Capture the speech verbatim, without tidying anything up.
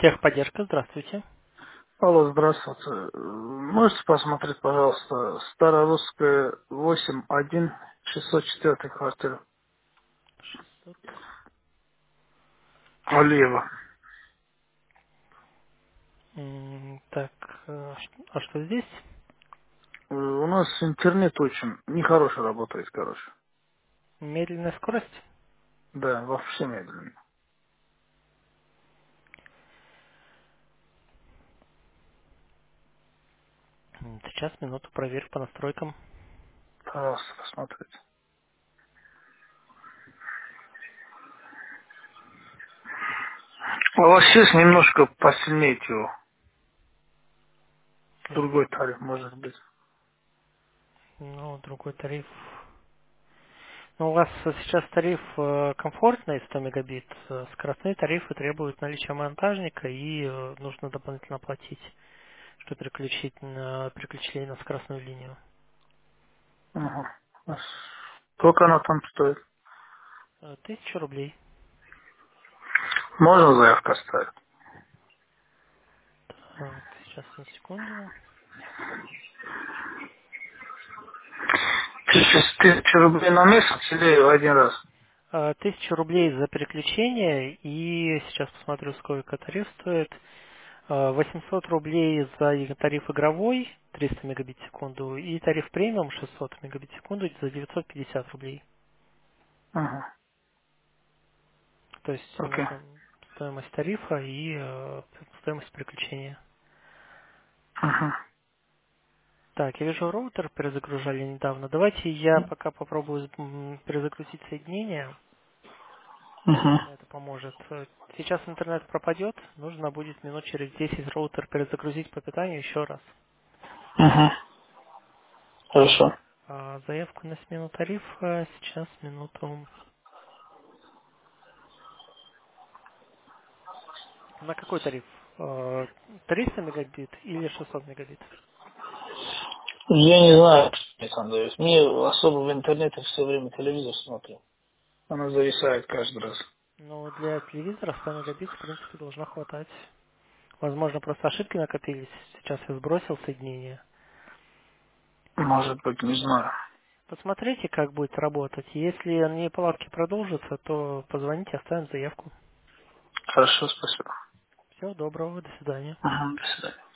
Техподдержка, здравствуйте. Алло, здравствуйте. Э, Можете посмотреть, пожалуйста, Старорусская восемь один шестьсот четыре квартира. шестьсот. Алиева. М, Так, э, ш- а что здесь? Э, У нас интернет очень нехороший работает, короче. Медленная скорость? Да, вообще медленно. М, Сейчас, минуту, проверь по настройкам. Пожалуйста, посмотрите. А у вас есть немножко посильнее его. М, Другой тариф, может быть. Ну, другой тариф. Ну, у вас э, сейчас тариф э, комфортный, сто мегабит. Э, Скоростные тарифы требуют наличия монтажника и э, нужно дополнительно платить, чтобы переключить на, переключили на скоростную линию. Угу. А сколько она там стоит? Э, Тысяча рублей. Можно заявку оставить? Так, сейчас, на секунду. Тысяча, тысяча рублей на месяц или в один раз? А, Тысяча рублей за переключение, и сейчас посмотрю, сколько тариф стоит. А, восемьсот рублей за и- тариф игровой, триста мегабит в секунду, и тариф премиум шестьсот мегабит в секунду за девятьсот пятьдесят рублей. Угу. То есть Окей. вот он, стоимость тарифа и э, стоимость переключения. Угу. Так, я вижу, роутер перезагружали недавно. Давайте я пока попробую м, перезагрузить соединение. Угу. Возможно, это поможет. Э, Сейчас интернет пропадет, нужно будет минут через десять роутер перезагрузить по питанию еще раз. Угу. Хорошо. А заявку на смену тарифа сейчас минуту. На какой тариф? Э, триста мегабит или шестьсот мегабит? Я не знаю, Александр Ильич. Мне особо в интернете все время телевизор смотрю. Она зависает каждый раз. Ну, для телевизора сто мегабит, в принципе, должно хватать. Возможно, просто ошибки накопились. Сейчас я сбросил соединение. Может быть, не знаю. Посмотрите, как будет работать. Если неполадки продолжатся, то позвоните, оставим заявку. Хорошо, спасибо. Всего доброго, до свидания. Ага, до свидания.